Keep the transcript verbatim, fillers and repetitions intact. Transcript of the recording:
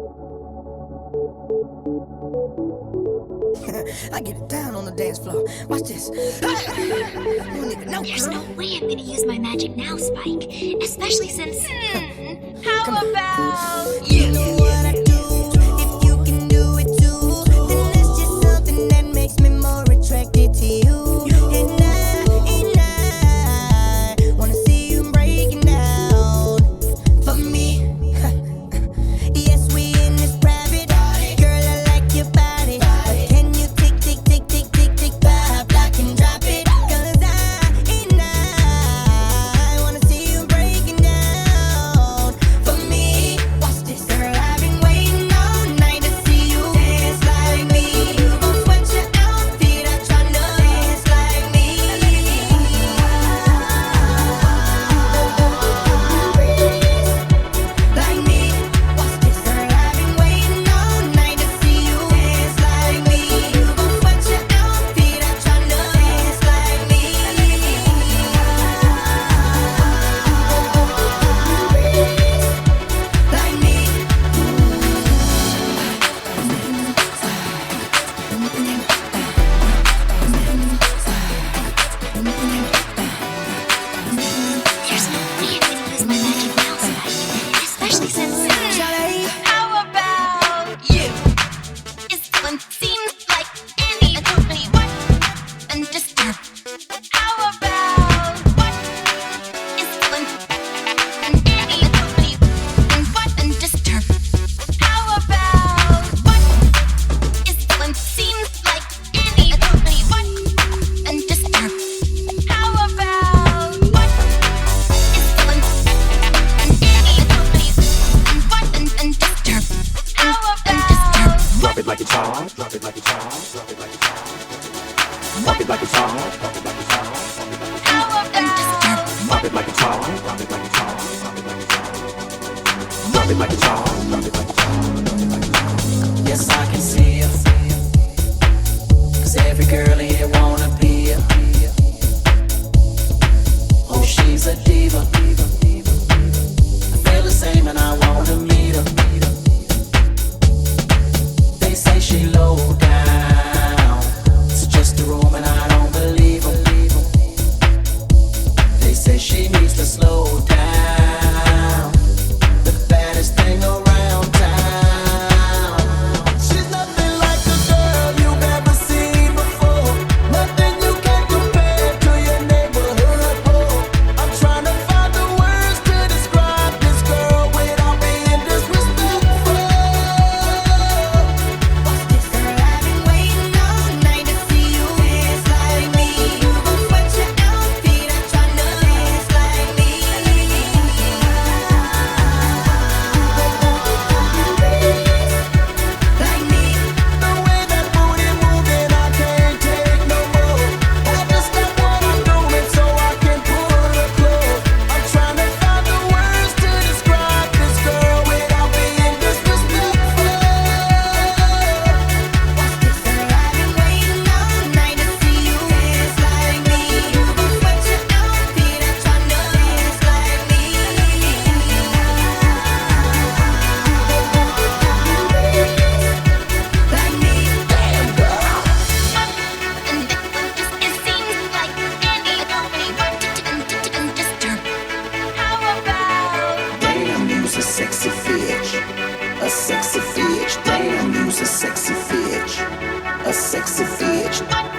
I get it down on the dance floor. Watch this. You nigga, no, There's girl. no way I'm gonna use my magic now, Spike. Especially since. Hmm, how about You know what I do. If you can do it too, then that's just something that makes me more attracted to you. And I, and I wanna see you breaking down for me. Yes, we in this private. Girl, I like your body. But can you tick, tick, tick, tick, tick, tick, bop, lock and drop it? Cause I, and I wanna see you breaking down for me. Watch this. Girl, I've been waiting all night to see you dance like me. You gon' sweat your outfit out tryna dance like me. Like me. Watch this. Girl, I've been waiting all night to see you dance like me. You gon' sweat your outfit out tryna dance like me. Like me. There's no way I'm gonna use my magic now, Spike. Especially since. Shawty, how about you? This one seems like any company. What? And just. How about What? Is one. And any company. And what? And just. how about What? Is one seems like any company. What? And just. how about What? Is one. And any company. And what? And, and just. how And just. about Drop it like it's hot, drop it like it's hot, drop it like it's hot. Drop it like it's hot, drop it like it's hot, how And just. about drop it like it's hot, drop it like it's hot, drop it like it's hot. Drop it like it's hot, drop it like it's hot. Yes, I can see you. Cause every girl here wanna be you. Oh, she's a diva. I feel the same and I wanna meet her. They say she low down. It's just a room and I don't believe her. They say she needs to slow down. The baddest thing around town. She's nothing like a girl you've ever seen before. Nothing you can compare to your neighborhood boy. I'm trying to find the words to describe this girl without being disrespectful. watch this. Girl, I've been waiting all night to see you dance like me. You gon' sweat your outfit out tryna dance like me. Like me. The way that booty moving, I can't take no more. Have to stop what I'm doing so I can pull her close. I'm trying to find the words to describe this girl without being disrespectful. Watch this. Girl, I've been waiting all night to see you dance like me. You gon' sweat your outfit out tryna dance like me. Like me. Damn girl. And this one just it seems like any company. What? And, and just. how about Damn, you's a sexy bitch. A sexy bitch. Damn, you's a sexy bitch. A sexy bitch.